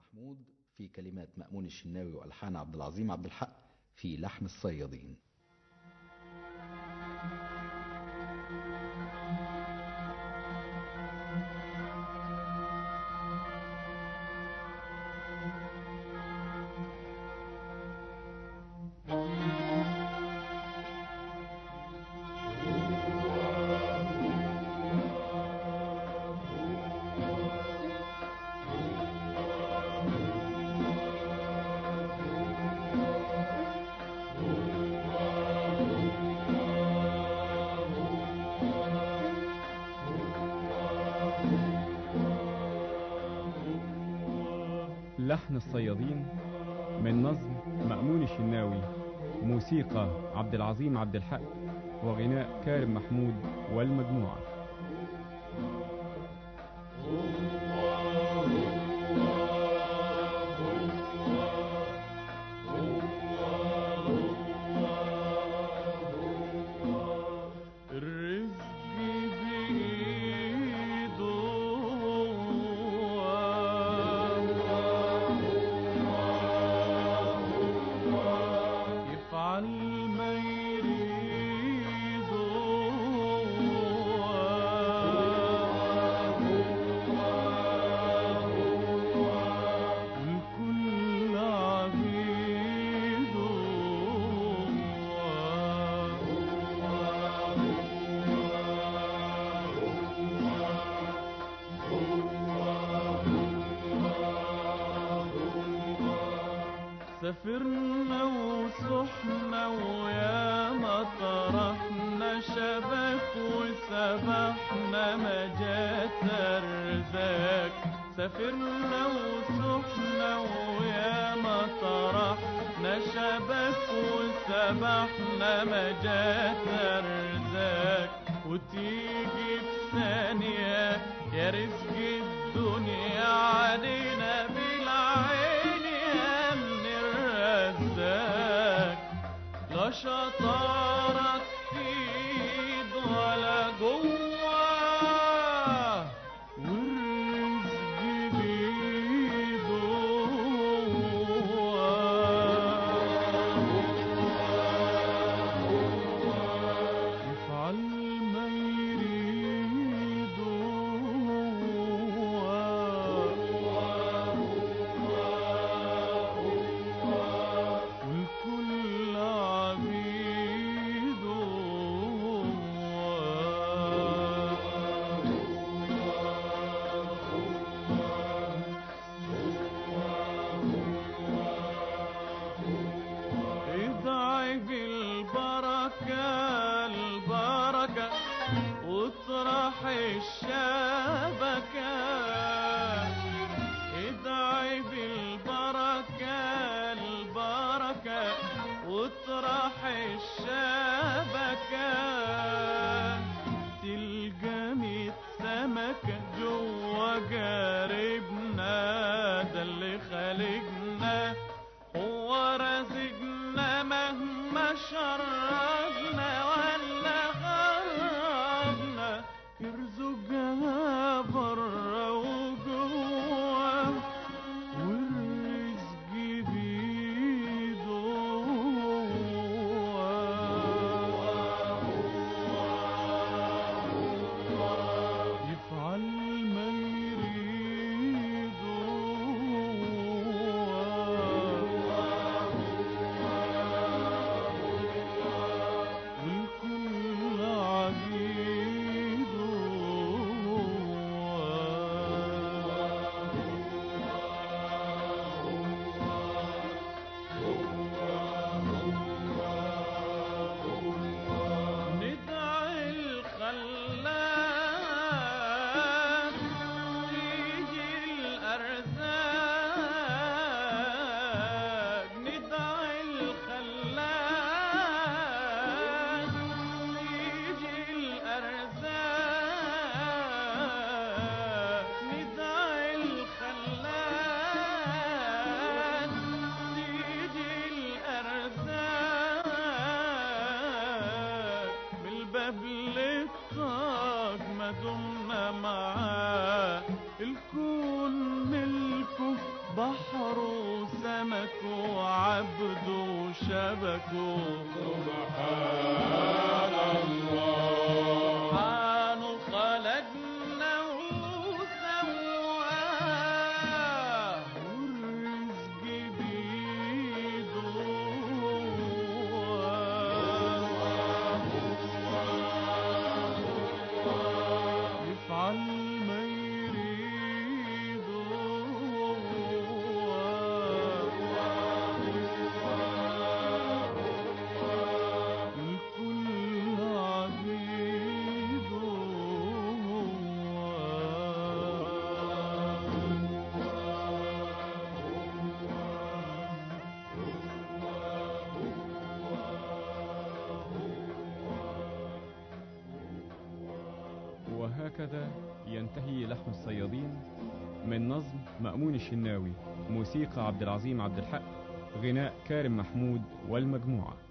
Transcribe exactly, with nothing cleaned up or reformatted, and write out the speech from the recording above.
محمود، في كلمات مأمون الشناوي وألحان عبد العظيم عبد الحق، في لحن الصيادين. لحن الصيادين من نظم مأمون الشناوي، موسيقى عبد العظيم عبد الحق، وغناء كارم محمود والمجموعة. سافرنا وصحنا ويا ما طرحنا شبك وسبحنا ما جات ارزاق. سافرنا وصحنا ويا ما طرحنا شبك وسبحنا ما جات ارزاق. وتيجي في ثانية يا رزق الدنيا علينا بالعين يا من الرزاق. لا شطارة تفيد ولا جوه والرزق بيده يفعل ما يريد. سمك وعبده شبكه سبحان الله سبحانه خلقنا وسواه والرزق بيده يفعل ما يريد الكل عبيده وهكذا ينتهي لحن الصيادين من نظم مأمون الشناوي، موسيقى عبد العظيم عبد الحق، غناء كارم محمود والمجموعة.